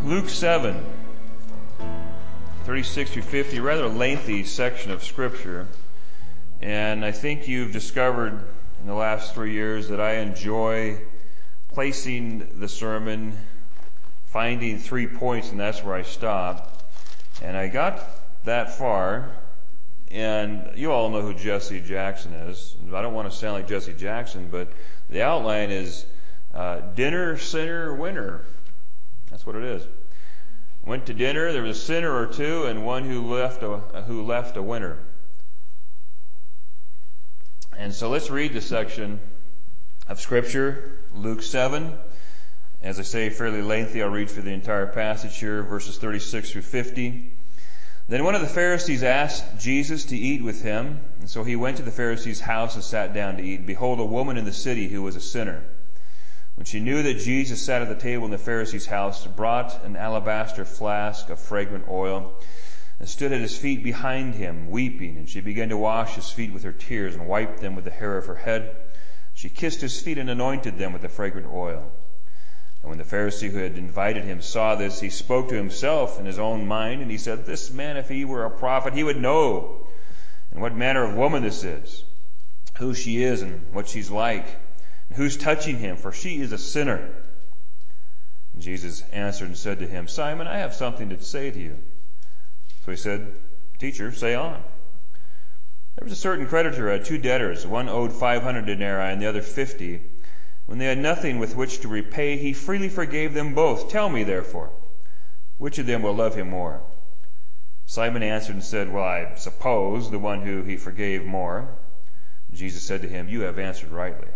Luke 7, 36 through 50, rather lengthy section of Scripture. And I think you've discovered in the last 3 years that I enjoy placing the sermon, finding 3 points, and that's where I stop. And I got that far, and you all know who Jesse Jackson is. I don't want to sound like Jesse Jackson, but the outline is dinner, sinner, winner. That's what it is. Went to dinner, there was a sinner or two, and one who left a winner. And so let's read the section of Scripture, Luke 7. As I say, fairly lengthy. I'll read through the entire passage here, verses 36 through 50. Then one of the Pharisees asked Jesus to eat with him, and so he went to the Pharisee's house and sat down to eat. Behold, a woman in the city who was a sinner, when she knew that Jesus sat at the table in the Pharisee's house, brought an alabaster flask of fragrant oil and stood at his feet behind him, weeping. And she began to wash his feet with her tears and wiped them with the hair of her head. She kissed his feet and anointed them with the fragrant oil. And when the Pharisee who had invited him saw this, he spoke to himself in his own mind, and he said, "This man, if he were a prophet, he would know and what manner of woman this is, who she is and what she's like. Who's touching him? For she is a sinner." And Jesus answered and said to him, "Simon, I have something to say to you." So he said, "Teacher, say on." There was a certain creditor who had 2 debtors. One owed 500 denarii and the other 50. When they had nothing with which to repay, he freely forgave them both. Tell me, therefore, which of them will love him more? Simon answered and said, "Well, I suppose the one who he forgave more." Jesus said to him, "You have answered rightly."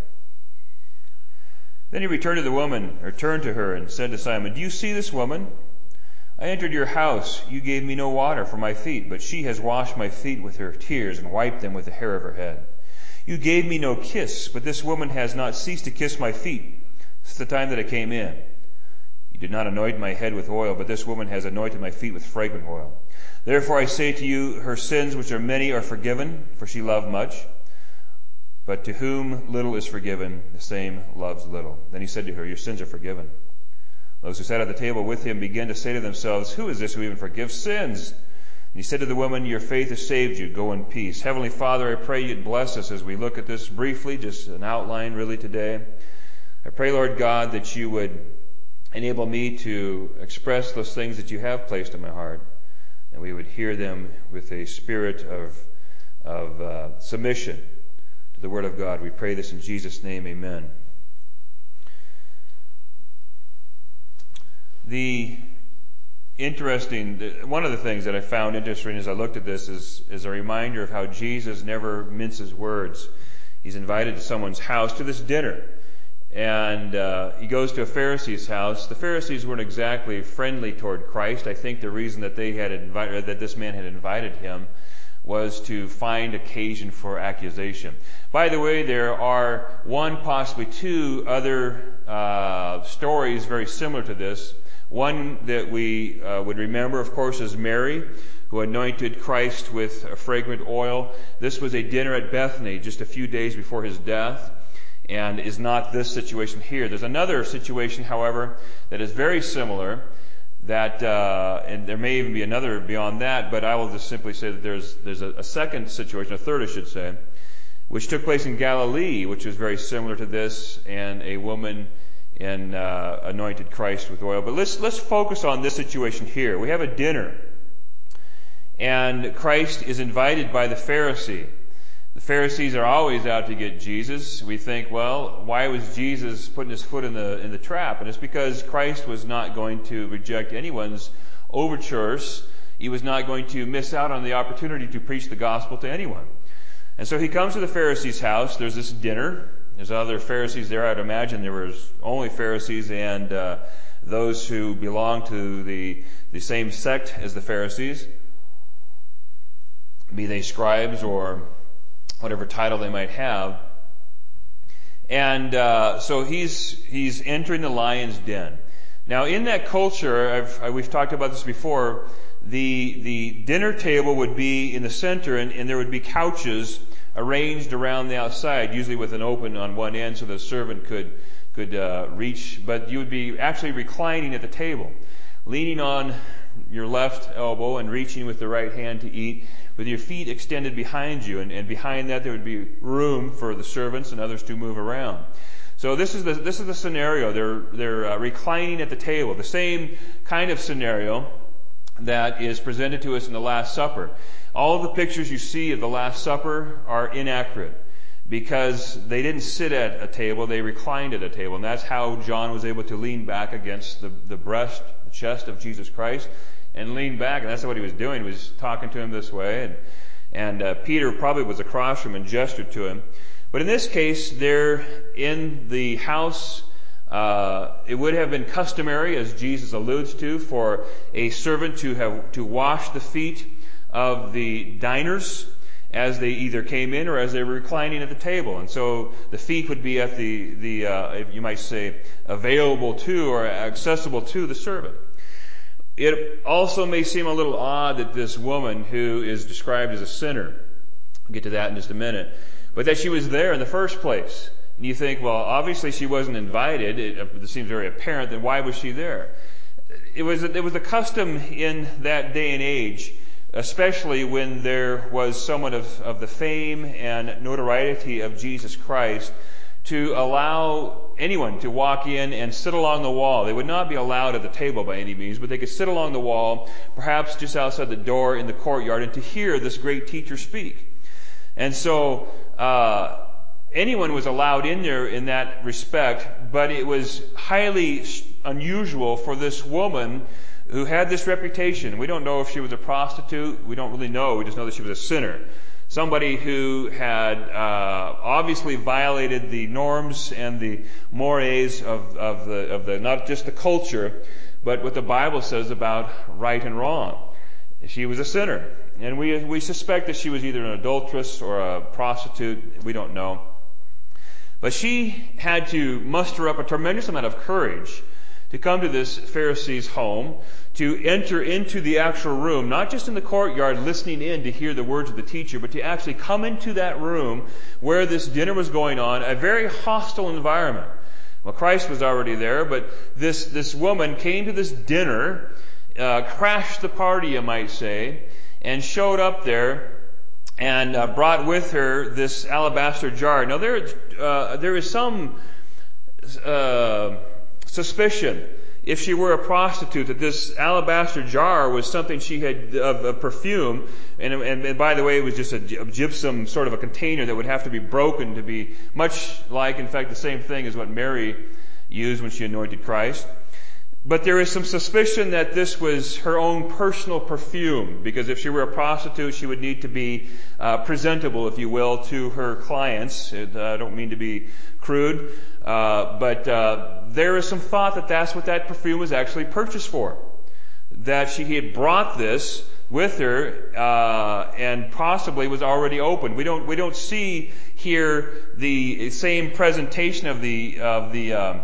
Then he returned to her and said to Simon, "Do you see this woman? I entered your house. You gave me no water for my feet, but she has washed my feet with her tears and wiped them with the hair of her head. You gave me no kiss, but this woman has not ceased to kiss my feet since the time that I came in. You did not anoint my head with oil, but this woman has anointed my feet with fragrant oil. Therefore I say to you, her sins, which are many, are forgiven, for she loved much. But to whom little is forgiven, the same loves little." Then he said to her, "Your sins are forgiven." Those who sat at the table with him began to say to themselves, "Who is this who even forgives sins?" And he said to the woman, "Your faith has saved you. Go in peace." Heavenly Father, I pray you'd bless us as we look at this briefly, just an outline really today. I pray, Lord God, that you would enable me to express those things that you have placed in my heart, and we would hear them with a spirit of submission to the Word of God. We pray this in Jesus' name, amen. One of the things that I found interesting as I looked at this is a reminder of how Jesus never minces words. He's invited to someone's house to this dinner, and he goes to a Pharisee's house. The Pharisees weren't exactly friendly toward Christ. I think the reason that that this man had invited him was to find occasion for accusation. By the way, there are 1, possibly 2 other stories very similar to this. One that we would remember, of course, is Mary, who anointed Christ with a fragrant oil. This was a dinner at Bethany just a few days before his death, and is not this situation here. There's another situation, however, that is very similar, and there may even be another beyond that, but I will just simply say that there's a second situation, a third I should say, which took place in Galilee, which was very similar to this, and a woman anointed Christ with oil. But let's focus on this situation here. We have a dinner, and Christ is invited by the Pharisee. The Pharisees are always out to get Jesus. We think, well, why was Jesus putting his foot in the trap? And it's because Christ was not going to reject anyone's overtures. He was not going to miss out on the opportunity to preach the gospel to anyone. And so he comes to the Pharisee's house. There's this dinner. There's other Pharisees there. I'd imagine there was only Pharisees and those who belonged to the same sect as the Pharisees, be they scribes or whatever title they might have. And so he's entering the lion's den. Now, in that culture, we've talked about this before, the dinner table would be in the center, and there would be couches arranged around the outside, usually with an open on one end so the servant could reach, but you would be actually reclining at the table. leaning on your left elbow and reaching with the right hand to eat, with your feet extended behind you, and behind that there would be room for the servants and others to move around. So this is the scenario. They're reclining at the table. The same kind of scenario that is presented to us in the Last Supper. All of the pictures you see of the Last Supper are inaccurate because they didn't sit at a table, they reclined at a table. And that's how John was able to lean back against the chest of Jesus Christ and lean back. And that's what he was doing. He was talking to him this way. And Peter probably was across from him and gestured to him. But in this case, they're in the house. It would have been customary, as Jesus alludes to, for a servant to wash the feet of the diners as they either came in or as they were reclining at the table. And so the feet would be at you might say, available to or accessible to the servant. It also may seem a little odd that this woman, who is described as a sinner, we'll get to that in just a minute, but that she was there in the first place. And you think, well, obviously she wasn't invited. It seems very apparent. Then why was she there? It was a custom in that day and age, especially when there was someone of the fame and notoriety of Jesus Christ, to allow anyone to walk in and sit along the wall. They would not be allowed at the table by any means, but they could sit along the wall, perhaps just outside the door in the courtyard, and to hear this great teacher speak. And so anyone was allowed in there in that respect, but it was highly unusual for this woman who had this reputation. We don't know if she was a prostitute. We don't really know. We just know that she was a sinner. Somebody who had obviously violated the norms and the mores of the not just the culture, but what the Bible says about right and wrong. She was a sinner. And we suspect that she was either an adulteress or a prostitute. We don't know. But she had to muster up a tremendous amount of courage to come to this Pharisee's home, to enter into the actual room, not just in the courtyard listening in to hear the words of the teacher, but to actually come into that room where this dinner was going on, a very hostile environment. Well, Christ was already there, but this woman came to this dinner, crashed the party, you might say, and showed up there and brought with her this alabaster jar. Now there is some suspicion, if she were a prostitute, that this alabaster jar was something she had of perfume, and by the way, it was just a gypsum sort of a container that would have to be broken to be much like, in fact, the same thing as what Mary used when she anointed Christ. But there is some suspicion that this was her own personal perfume, because if she were a prostitute, she would need to be presentable, if you will, to her clients. I don't mean to be crude, but there is some thought that that's what that perfume was actually purchased for. That she had brought this with her and possibly was already opened. We don't see here the same presentation of the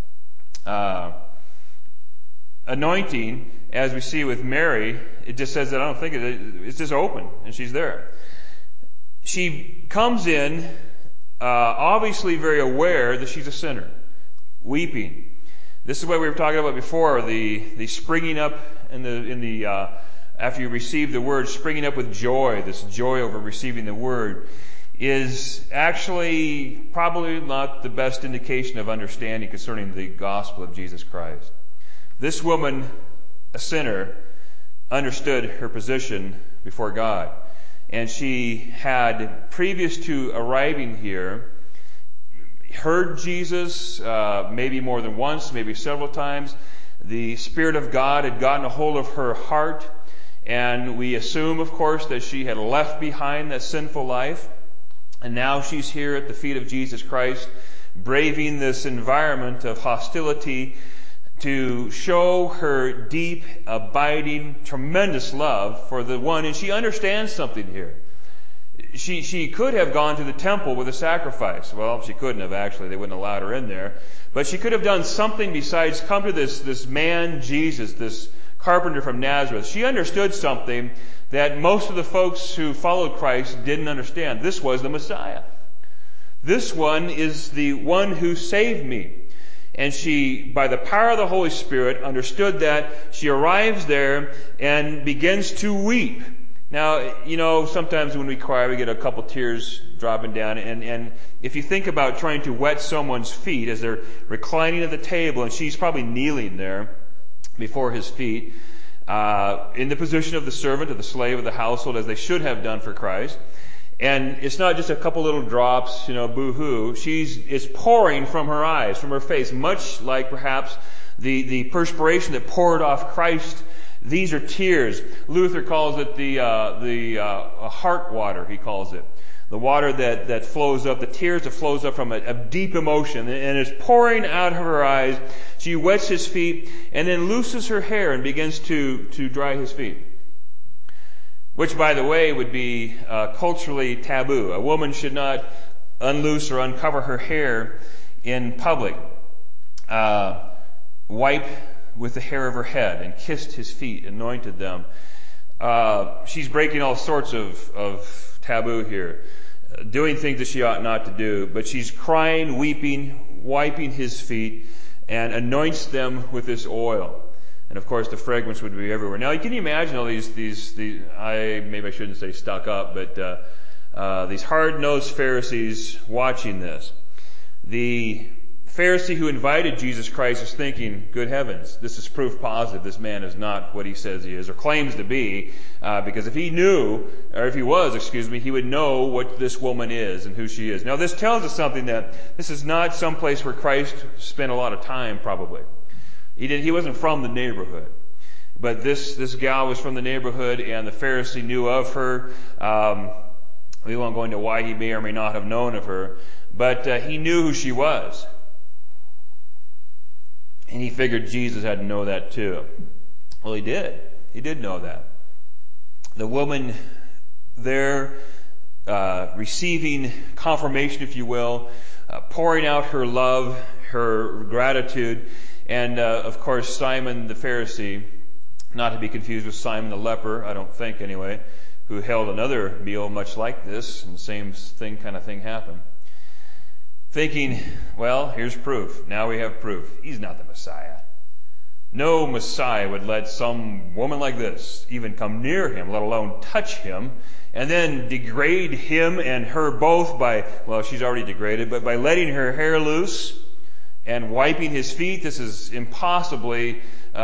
anointing as we see with Mary. It just says that I don't think it's just open and she's there. She comes in obviously very aware that she's a sinner, weeping. This is what we were talking about before, the springing up in the after you receive the word, springing up with joy. This joy over receiving the word is actually probably not the best indication of understanding concerning the gospel of Jesus Christ. This woman, a sinner, understood her position before God. And she had, previous to arriving here, heard Jesus maybe more than once, maybe several times. The Spirit of God had gotten a hold of her heart, and we assume, of course, that she had left behind that sinful life, and now she's here at the feet of Jesus Christ, braving this environment of hostility to show her deep, abiding, tremendous love for the one. And she understands something here. She could have gone to the temple with a sacrifice. Well, she couldn't have, actually. They wouldn't have allowed her in there. But she could have done something besides come to this man, Jesus, this carpenter from Nazareth. She understood something that most of the folks who followed Christ didn't understand. This was the Messiah. This one is the one who saved me. And she, by the power of the Holy Spirit, understood that. She arrives there and begins to weep. Now, sometimes when we cry, we get a couple tears dropping down. And if you think about trying to wet someone's feet as they're reclining at the table, and she's probably kneeling there before his feet, in the position of the servant, of the slave of the household, as they should have done for Christ. And it's not just a couple little drops, boo-hoo. It's pouring from her eyes, from her face, much like perhaps the perspiration that poured off Christ. These are tears. Luther calls it the heart water, he calls it. The water that flows up, the tears that flows up from a deep emotion, and is pouring out of her eyes. She wets his feet, and then looses her hair and begins to dry his feet. Which, by the way, would be culturally taboo. A woman should not unloose or uncover her hair in public. Wipe with the hair of her head and kissed his feet, anointed them. She's breaking all sorts of taboo here, doing things that she ought not to do. But she's crying, weeping, wiping his feet, and anoints them with this oil. And of course, the fragrance would be everywhere. Now, can you imagine all these maybe I shouldn't say stuck up, but these hard-nosed Pharisees watching this. The Pharisee who invited Jesus Christ is thinking, good heavens, this is proof positive this man is not what he says he is, or claims to be, because if he was, he would know what this woman is and who she is. Now, this tells us something, that this is not some place where Christ spent a lot of time, probably. He wasn't from the neighborhood. But this gal was from the neighborhood, and the Pharisee knew of her. We won't go into why he may or may not have known of her, but he knew who she was. And he figured Jesus had to know that too. Well, he did. He did know that. The woman there, receiving confirmation, if you will, pouring out her love, her gratitude. And, of course, Simon the Pharisee, not to be confused with Simon the leper, I don't think anyway, who held another meal much like this, and the same kind of thing happened. Thinking, well, here's proof. Now we have proof. He's not the Messiah. No Messiah would let some woman like this even come near him, let alone touch him, and then degrade him and her both she's already degraded, but by letting her hair loose and wiping his feet. This is impossibly,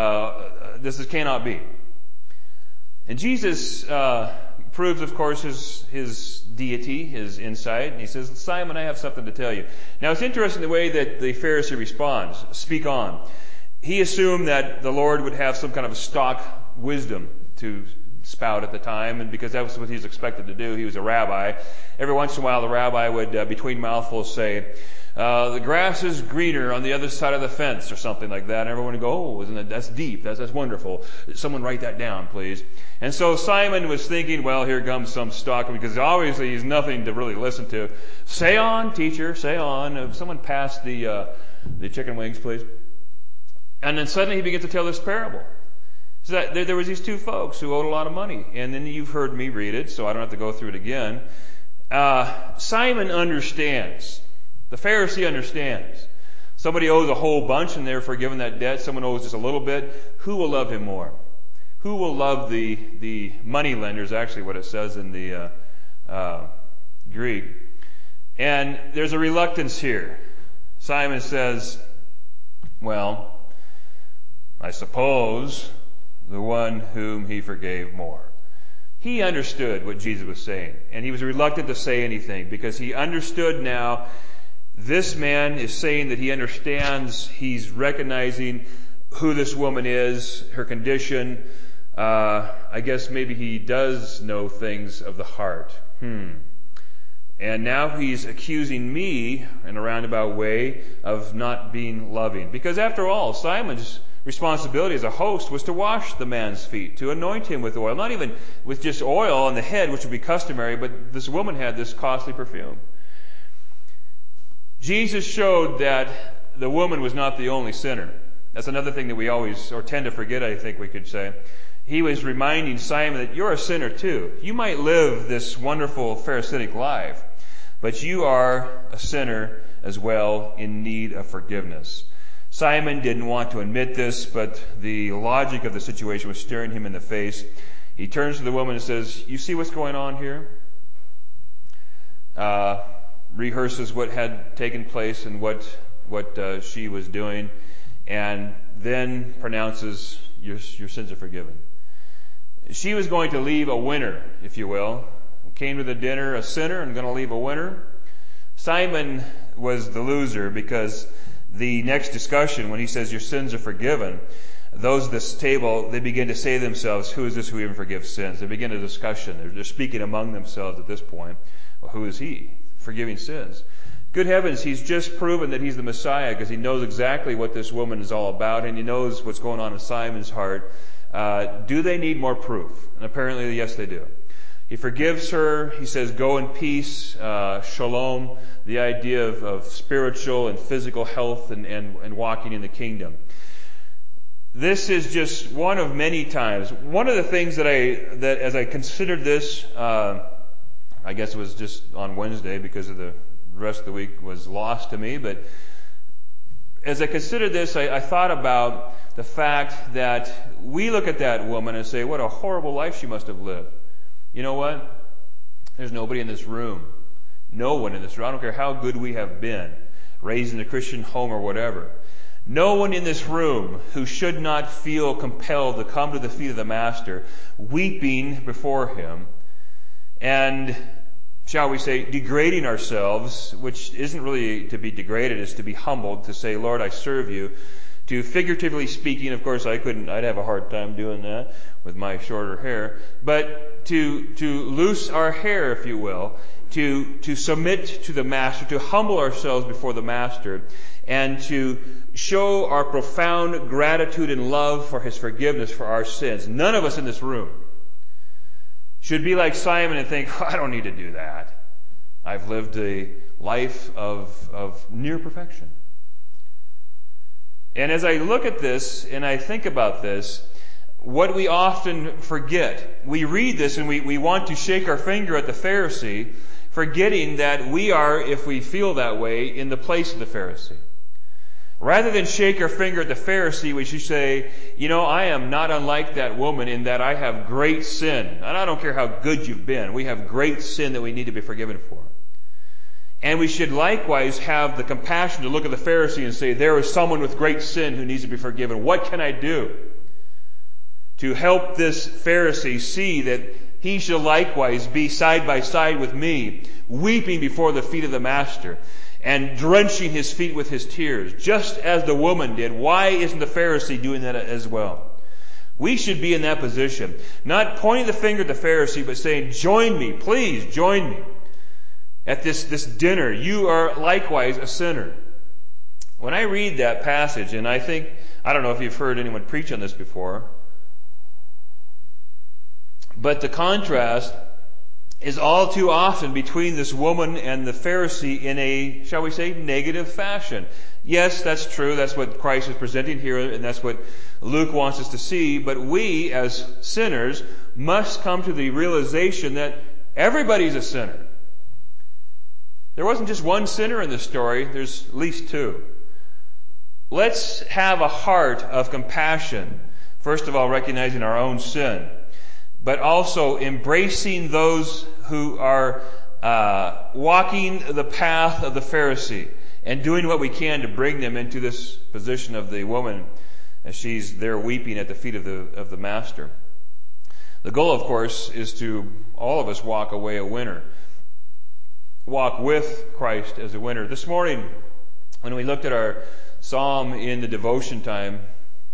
cannot be. And Jesus proves, of course, his deity, his insight. And he says, Simon, I have something to tell you. Now, it's interesting the way that the Pharisee responds. Speak on. He assumed that the Lord would have some kind of a stock wisdom to spout at the time, and because that was what he was expected to do. He was a rabbi. Every once in a while, the rabbi would, between mouthfuls, say, the grass is greener on the other side of the fence, or something like that. And everyone would go, that's deep. That's wonderful. Someone write that down, please. And so Simon was thinking, well, here comes some stock, because obviously he's nothing to really listen to. Say on, teacher, say on. Someone pass the chicken wings, please. And then suddenly he begins to tell this parable. So that there was these two folks who owed a lot of money. And then you've heard me read it, so I don't have to go through it again. Simon understands. The Pharisee understands. Somebody owes a whole bunch and they're forgiven that debt. Someone owes just a little bit. Who will love him more? Who will love the money lenders, actually what it says in the Greek. And there's a reluctance here. Simon says, well, I suppose the one whom he forgave more. He understood what Jesus was saying, and he was reluctant to say anything because he understood now. This man is saying that he understands, he's recognizing who this woman is, her condition. I guess maybe he does know things of the heart. And now he's accusing me in a roundabout way of not being loving. Because after all, Simon's responsibility as a host was to wash the man's feet, to anoint him with oil. Not even with just oil on the head, which would be customary, but this woman had this costly perfume. Jesus showed that the woman was not the only sinner. That's another thing that we always, or tend to forget, I think we could say. He was reminding Simon that you're a sinner too. You might live this wonderful Pharisaic life, but you are a sinner as well in need of forgiveness. Simon didn't want to admit this, but the logic of the situation was staring him in the face. He turns to the woman and says, "You see what's going on here?" Rehearses what had taken place and what she was doing, and then pronounces, your sins are forgiven. She was going to leave a winner, if you will. Came to the dinner a sinner and going to leave a winner. Simon was the loser, because the next discussion, when he says your sins are forgiven, those at this table, they begin to say to themselves, who is this who even forgives sins? They begin a discussion. They're speaking among themselves at this point. Well, who is he? Forgiving sins. Good heavens, he's just proven that he's the Messiah, because he knows exactly what this woman is all about, and he knows what's going on in Simon's heart. Do they need more proof? And apparently, yes, they do. He forgives her. He says, go in peace, shalom, the idea of spiritual and physical health and walking in the kingdom. This is just one of many times. One of the things that as I considered this, I guess it was just on Wednesday because of the rest of the week was lost to me, but as I considered this, I thought about the fact that we look at that woman and say, what a horrible life she must have lived. You know what? There's nobody in this room. No one in this room. I don't care how good we have been, raised in a Christian home or whatever. No one in this room who should not feel compelled to come to the feet of the Master, weeping before Him, and, shall we say, degrading ourselves, which isn't really to be degraded, it's to be humbled, to say, Lord, I serve you. To figuratively speaking, of course, I'd have a hard time doing that with my shorter hair, but to loose our hair, if you will, to submit to the Master, to humble ourselves before the Master, and to show our profound gratitude and love for His forgiveness for our sins. None of us in this room should be like Simon and think, I don't need to do that. I've lived a life of near perfection. And as I look at this and I think about this, what we often forget, we read this and we want to shake our finger at the Pharisee, forgetting that we are, if we feel that way, in the place of the Pharisee. Rather than shake our finger at the Pharisee, we should say, I am not unlike that woman in that I have great sin. And I don't care how good you've been. We have great sin that we need to be forgiven for. And we should likewise have the compassion to look at the Pharisee and say, there is someone with great sin who needs to be forgiven. What can I do to help this Pharisee see that he shall likewise be side by side with me, weeping before the feet of the Master, and drenching his feet with his tears, just as the woman did? Why isn't the Pharisee doing that as well? We should be in that position. Not pointing the finger at the Pharisee, but saying, join me, please join me at this dinner. You are likewise a sinner. When I read that passage, and I don't know if you've heard anyone preach on this before, but the contrast is all too often between this woman and the Pharisee in a, shall we say, negative fashion. Yes, that's true. That's what Christ is presenting here, and that's what Luke wants us to see. But we, as sinners, must come to the realization that everybody's a sinner. There wasn't just one sinner in this story. There's at least two. Let's have a heart of compassion. First of all, recognizing our own sin, but also embracing those who are walking the path of the Pharisee and doing what we can to bring them into this position of the woman as she's there weeping at the feet of the Master. The goal, of course, is to all of us walk away a winner. Walk with Christ as a winner. This morning, when we looked at our psalm in the devotion time,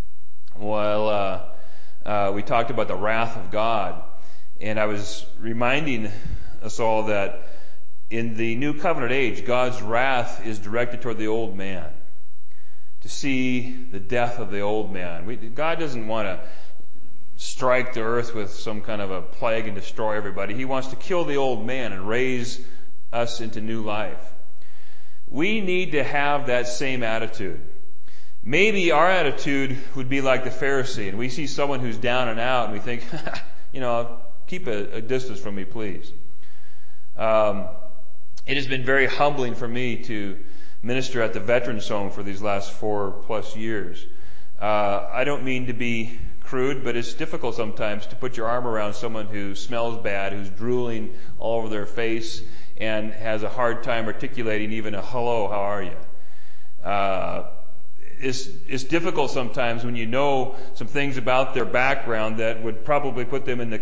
we talked about the wrath of God. And I was reminding us all that in the new covenant age, God's wrath is directed toward the old man. To see the death of the old man. God doesn't want to strike the earth with some kind of a plague and destroy everybody. He wants to kill the old man and raise us into new life. We need to have that same attitude. Maybe our attitude would be like the Pharisee, and we see someone who's down and out, and we think, keep a distance from me, please. It has been very humbling for me to minister at the Veterans Home for these last 4+ years. I don't mean to be crude, but it's difficult sometimes to put your arm around someone who smells bad, who's drooling all over their face, and has a hard time articulating even a hello, how are you? It's difficult sometimes when you know some things about their background that would probably put them in the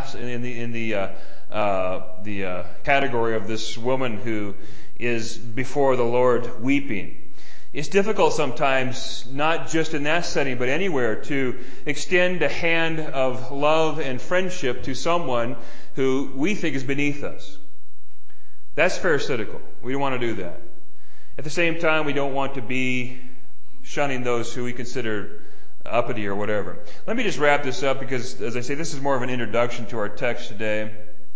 category of this woman who is before the Lord weeping. It's difficult sometimes, not just in that setting, but anywhere, to extend a hand of love and friendship to someone who we think is beneath us. That's pharisaical. We don't want to do that. At the same time, we don't want to be shunning those who we consider uppity or whatever. Let me just wrap this up because, as I say, this is more of an introduction to our text today.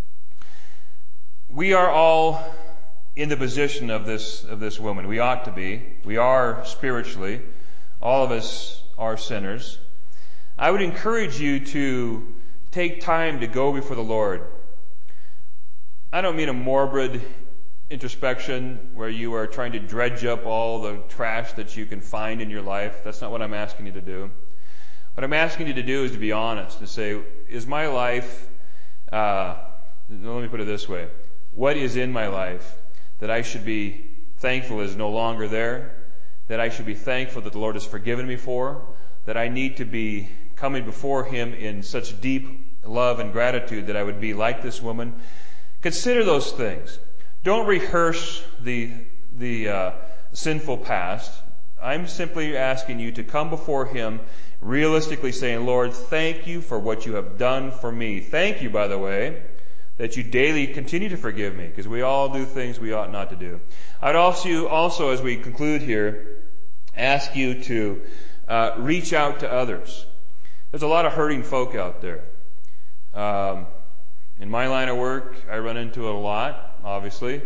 We are all in the position of this woman. We ought to be. We are spiritually. All of us are sinners. I would encourage you to take time to go before the Lord. I don't mean a morbid introspection where you are trying to dredge up all the trash that you can find in your life. That's not what I'm asking you to do. What I'm asking you to do is to be honest, to say, is my life, let me put it this way, what is in my life that I should be thankful is no longer there, that I should be thankful that the Lord has forgiven me for, that I need to be coming before Him in such deep love and gratitude that I would be like this woman. Consider those things. Don't rehearse the sinful past. I'm simply asking you to come before Him realistically saying, Lord, thank you for what you have done for me. Thank you, by the way, that you daily continue to forgive me, because we all do things we ought not to do. I'd also, as we conclude here, ask you to reach out to others. There's a lot of hurting folk out there. In my line of work, I run into it a lot, obviously.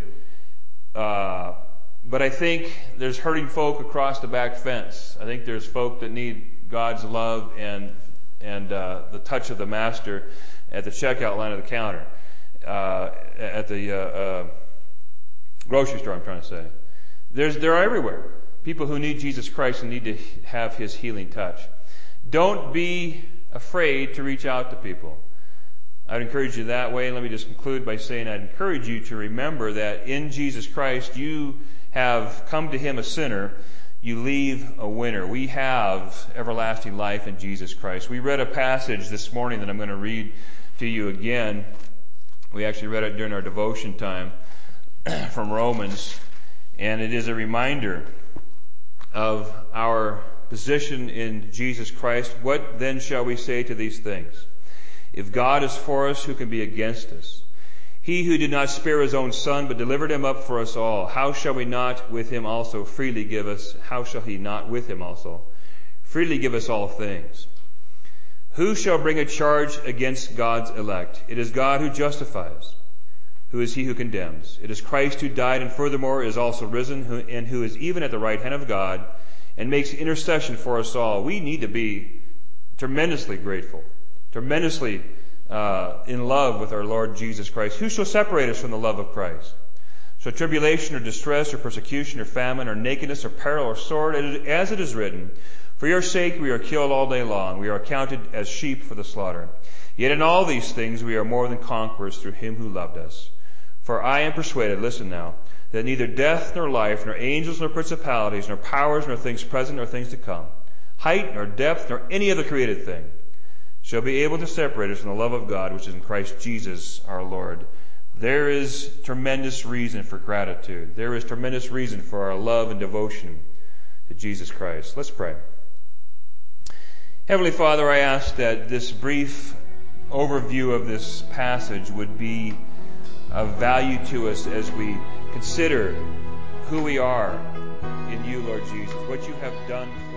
But I think there's hurting folk across the back fence. I think there's folk that need God's love and the touch of the Master at the checkout line of the counter, at the grocery store, I'm trying to say. They're everywhere. People who need Jesus Christ and need to have His healing touch. Don't be afraid to reach out to people. I'd encourage you that way. Let me just conclude by saying I'd encourage you to remember that in Jesus Christ you have come to Him a sinner, you leave a winner. We have everlasting life in Jesus Christ. We read a passage this morning that I'm going to read to you again. We actually read it during our devotion time from Romans, and it is a reminder of our position in Jesus Christ. What then shall we say to these things? If God is for us, who can be against us? He who did not spare His own Son, but delivered Him up for us all, how shall He not with Him also freely give us all things? Who shall bring a charge against God's elect? It is God who justifies. Who is he who condemns? It is Christ who died and furthermore is also risen, and who is even at the right hand of God and makes intercession for us all. We need to be tremendously grateful, tremendously in love with our Lord Jesus Christ. Who shall separate us from the love of Christ? Shall tribulation or distress or persecution or famine or nakedness or peril or sword? As it is written, for your sake we are killed all day long. We are accounted as sheep for the slaughter. Yet in all these things we are more than conquerors through Him who loved us. For I am persuaded, listen now, that neither death nor life, nor angels nor principalities, nor powers, nor things present, nor things to come, height nor depth, nor any other created thing, shall be able to separate us from the love of God which is in Christ Jesus our Lord. There is tremendous reason for gratitude. There is tremendous reason for our love and devotion to Jesus Christ. Let's pray. Heavenly Father, I ask that this brief overview of this passage would be of value to us as we consider who we are in you, Lord Jesus, what you have done